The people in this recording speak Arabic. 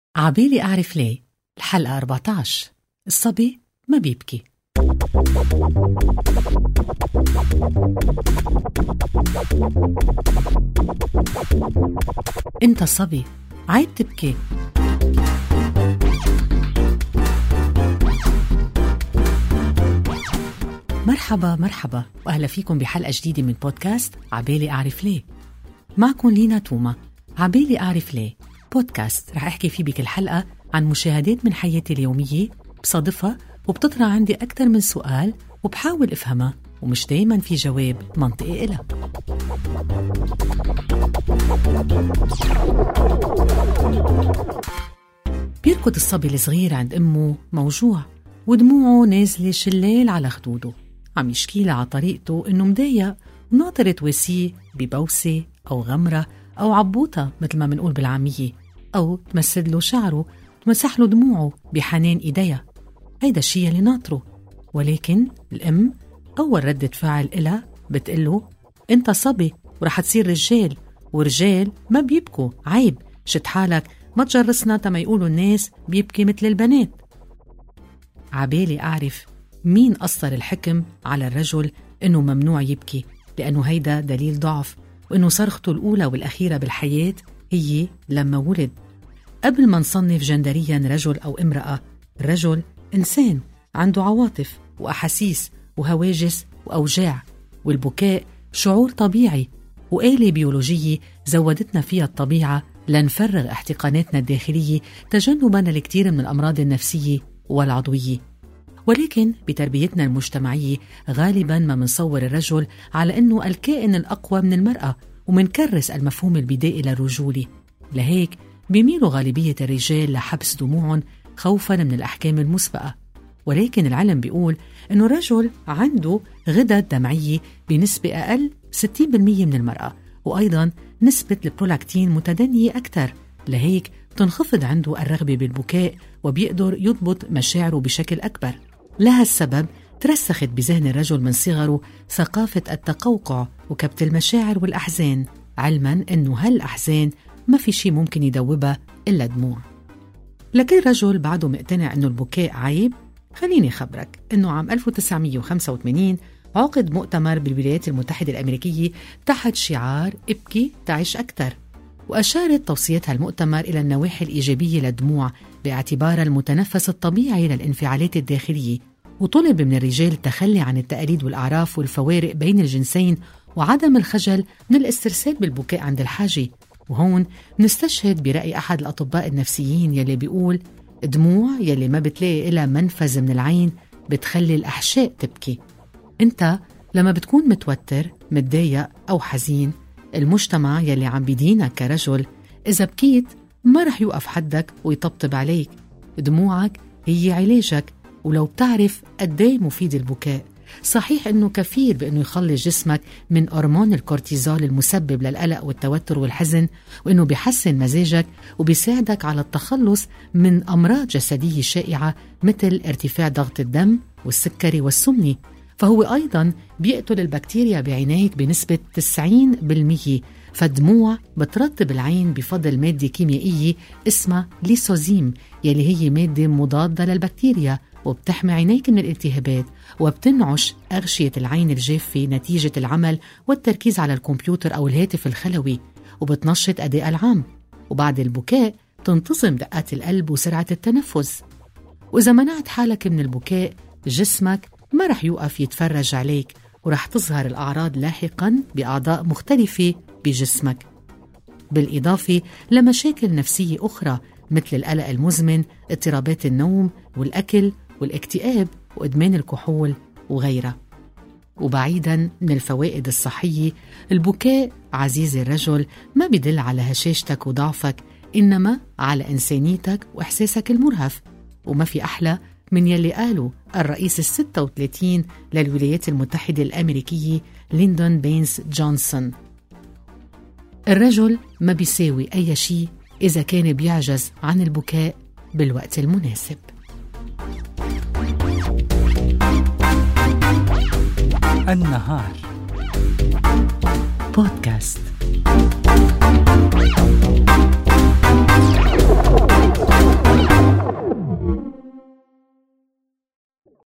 عبالي أعرف ليه. الحلقة 14. الصبي ما بيبكي. انت صبي، عيب تبكي. مرحبا وأهلا فيكم بحلقة جديدة من بودكاست عبالي أعرف ليه. معكم لينا توما. عبالي أعرف ليه بودكاست رح أحكي فيه بكل حلقة عن مشاهدات من حياتي اليومية بصادفها، وبتطرح عندي أكتر من سؤال وبحاول أفهمها، ومش دايما في جواب منطقي إلها. بيركض الصبي الصغير عند أمه موجوع، ودموعه نازلة شلال على خدوده، عم يشكيلها على طريقته إنه مضايق وناطر تواسيه ببوسة أو غمرة أو عبوطة مثل ما منقول بالعامية، أو تمسد له شعره تمسح له دموعه بحنان إيديها. هيدا الشيء اللي ناطره. ولكن الأم أول ردة فعل إلها بتقله أنت صبي ورح تصير رجال، ورجال ما بيبكوا، عيب، شد حالك، ما تجرسنا تما يقولوا الناس بيبكي مثل البنات. عبالي أعرف مين أصدر الحكم على الرجل إنه ممنوع يبكي، لأنه هيدا دليل ضعف، وإنه صرخته الأولى والأخيرة بالحياة هي لما ولد. قبل ما نصنف جندريا رجل أو امرأة، الرجل إنسان عنده عواطف وأحاسيس وهواجس وأوجاع، والبكاء شعور طبيعي وآلة بيولوجية زودتنا فيها الطبيعة لنفرغ احتقاناتنا الداخلية تجنباً للكثير من الأمراض النفسية والعضوية. ولكن بتربيتنا المجتمعية غالباً ما منصور الرجل على أنه الكائن الأقوى من المرأة، ومنكرس المفهوم البدائي للرجولة. لهيك بيميلوا غالبية الرجال لحبس دموعهم خوفاً من الأحكام المسبقة. ولكن العلم بيقول أنه الرجل عنده غدد دمعية بنسبة أقل 60% من المرأة، وأيضاً نسبة البرولاكتين متدنية أكثر، لهيك تنخفض عنده الرغبة بالبكاء وبيقدر يضبط مشاعره بشكل أكبر. لها السبب ترسخت بذهن الرجل من صغره ثقافة التقوقع وكبت المشاعر والأحزان، علماً أنه هالأحزان ما في شيء ممكن يدوبها إلا دموع. لكن رجل بعده مقتنع أنه البكاء عيب. خليني خبرك أنه عام 1985 عقد مؤتمر بالولايات المتحدة الأمريكية تحت شعار ابكي تعيش أكثر، وأشارت توصيات المؤتمر إلى النواحي الإيجابية للدموع باعتبارها المتنفس الطبيعي للانفعالات الداخلية، وطلب من الرجال التخلي عن التقاليد والأعراف والفوارق بين الجنسين وعدم الخجل من الاسترسال بالبكاء عند الحاجة. وهون نستشهد برأي أحد الأطباء النفسيين يلي بيقول دموع يلي ما بتلاقي إلا منفذ من العين بتخلي الأحشاء تبكي. أنت لما بتكون متوتر، متضايق أو حزين، المجتمع يلي عم بيدينك كرجل إذا بكيت ما رح يوقف حدك ويطبطب عليك. دموعك هي علاجك، ولو بتعرف قديه مفيد البكاء. صحيح أنه كفيل بأنه يخلص جسمك من هرمون الكورتيزول المسبب للقلق والتوتر والحزن، وأنه بيحسن مزاجك وبيساعدك على التخلص من أمراض جسدية شائعة مثل ارتفاع ضغط الدم والسكري والسمنة. فهو أيضاً بيقتل البكتيريا بعناية بنسبة 90%. فالدموع بترطب العين بفضل مادة كيميائية اسمها ليسوزيم، يلي هي مادة مضادة للبكتيريا، وبتحمي عينيك من الالتهابات، وبتنعش أغشية العين الجافة نتيجة العمل والتركيز على الكمبيوتر أو الهاتف الخلوي، وبتنشط أداء العام. وبعد البكاء تنتظم دقات القلب وسرعة التنفس. وإذا منعت حالك من البكاء، جسمك ما رح يوقف يتفرج عليك، ورح تظهر الأعراض لاحقاً بأعضاء مختلفة بجسمك، بالإضافة لمشاكل نفسية أخرى مثل القلق المزمن، اضطرابات النوم والأكل والاكتئاب وإدمان الكحول وغيرها. وبعيداً من الفوائد الصحية، البكاء عزيزي الرجل ما بيدل على هشاشتك وضعفك، إنما على إنسانيتك وإحساسك المرهف. وما في أحلى من يلي قالوا الرئيس 36 للولايات المتحدة الأمريكية ليندون بينس جونسون: الرجل ما بيساوي أي شيء إذا كان بيعجز عن البكاء بالوقت المناسب. النهار بودكاست. السلامة.